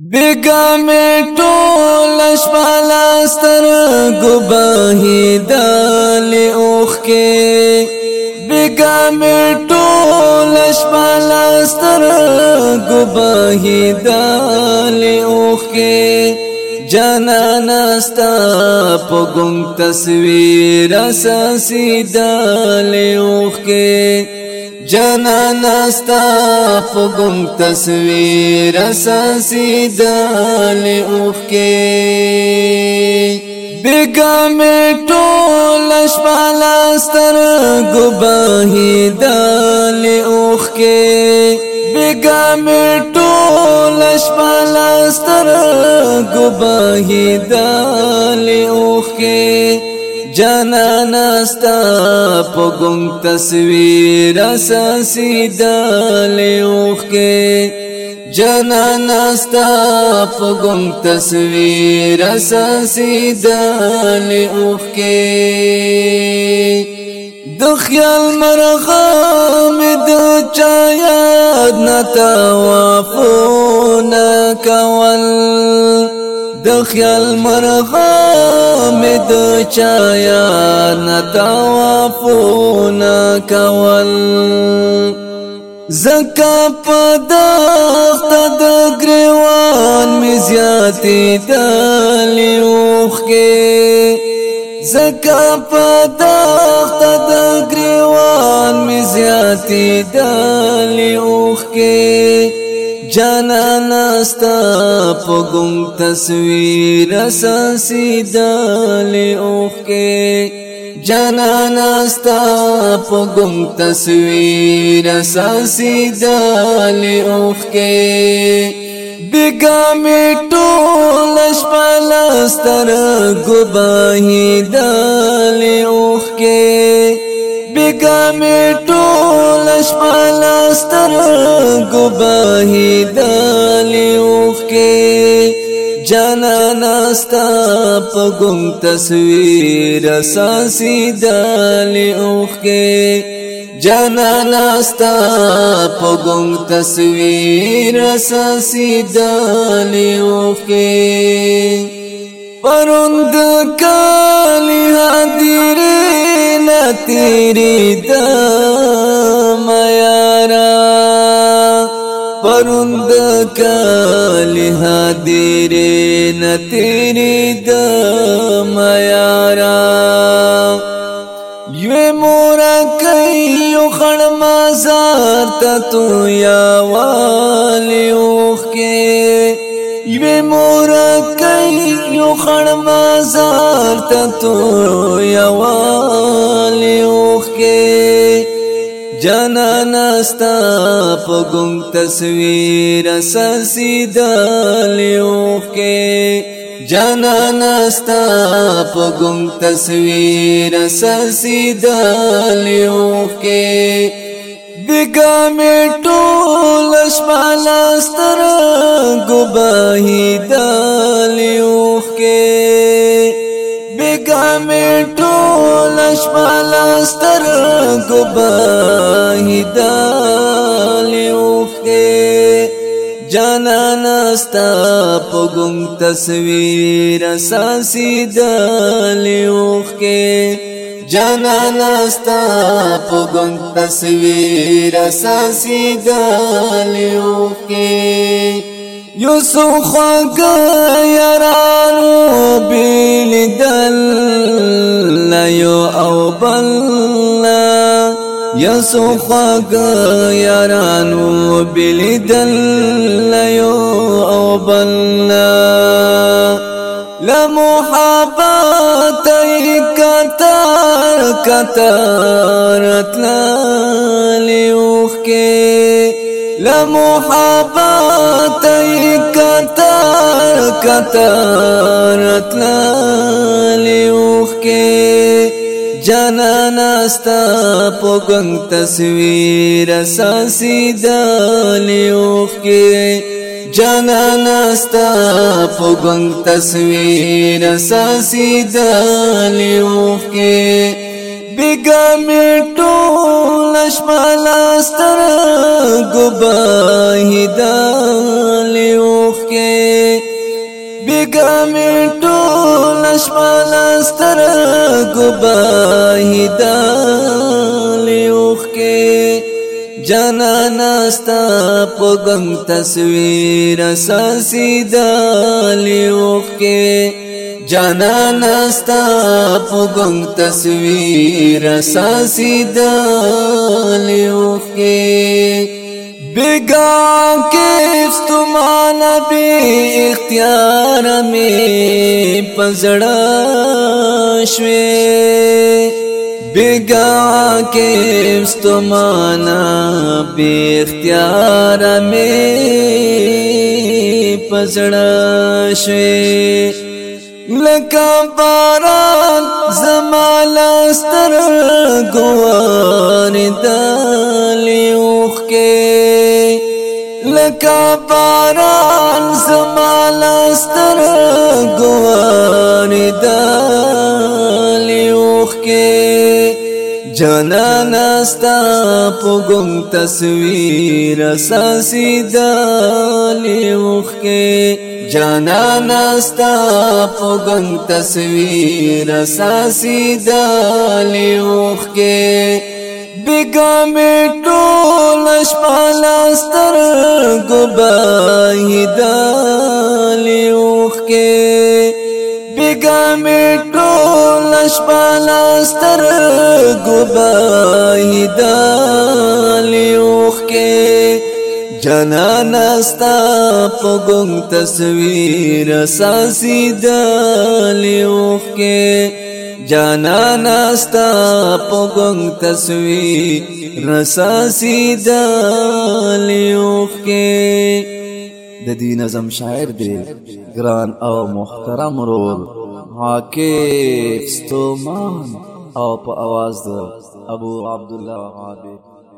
بیگا می ټول شپالا سترګو بهیدل اوښ کې بیگا می ټول شپالا سترګو بهیدل اوښ کې جانانا ستا په ګم تصویر اساسیدل اوښ کې جانانا ستا په ګم تصویر اساسیدل اوښ کې بیگا می ټول شپالا سترګو بهیدل اوښ کې بیگا می ټول شپالا سترګو بهیدل اوښ کې جانانا ستا په ګم تصویر اساسیدل اوښ کې جانانا ستا په ګم تصویر اساسیدل اوښ کې د خیال مرغه مې د چا یاد نه طوافونه کول د خیال مرغه مې د چا یاد نه طوافونه کول زکه په دښته د ګریوان مې زیاتېدل اوښ کې زکه په دښته د ګریوان مې زیاتېدل اوښ کې جانانا ستا په ګم تصویر اساسیدل اوښ کې جانانا ستا په ګم تصویر اساسیدل اوښ کې بیگا می ټول شپالا سترګو بهیدل اوښ کې بیگا می ټول شپالا سترګو بهیدل اوښ کې جانانا ستا په ګم تصویر اساسیدل اوښ کې جانانا ستا په ګم تصویر اساسیدل اوښ کې پروند کالی حاضرې تیری دم یارا پروند کالی حاضرې نه تیری دم یارا یوه مورا کایو خړ مزار ته تو یا والی اوښ کې یوه مورا کایو خړ مزار ته تو یا والی اوښ کې جانانا ستا په ګم تصویر اساسیدل اوښ کې جانانا ستا په ګم تصویر اساسیدل اوښ کې بیگا می ټول شپالا سترګو بهیدل اوښ کې بیگا می ټول شپالا سترګو بهیدل اوښ کې جانانا ستا په ګم تصویر اساسیدل اوښ کې جانانا ستا په ګم تصویر اساسیدل اوښ کې یوسف خواږه یارانو بلیدل یو او بل یوسف خواږه یارانو بلیدل یو او بل لمحبت کتار کتار اتلال اوښ کې لمحبت کتار کتار اتلال اوښ کې جانانا ستا په ګم تصویر اساسیدل اوښ کې جانانا ستا په ګم تصویر اساسیدل اوښ کې بیگا می ټول شپالا سترګو بهیدلې اوښکې بیگا می ټول شپالا سترګو بهیدلې اوښکې جانانا ستا په غم تصویر ساسیدلې اوښکې جانانا ستا په غم تصویر ساسیدلې اوښکې بیگا کیف تمانا بی اختیار میں پزڑا شوے بیگا کیف تمانا بی اختیار میں پزڑا شوے لکا باران زمالا سترګوان دالی اوښکې لکا باران زمالا سترګوان دالی اوښکې جانانا ستا په ګم تصویر ساسیدلې اوښکې جانانا ستا په ګم تصویر ساسیدلې اوښکې بیگا می ټول شپالا سترګو بهیدلې اوښکې بیگا می ټول شپالا سترګو بهیدلې اوښکې جانانا ستا په ګم تصویر ساسیدلې اوښکې جانانا ستا په ګم تصویر ساسیدلې اوښکې د دې نظم شاعر دی ګران او محترم ورور عاکف ستومان او په आवाज د ابو عبدالله عابد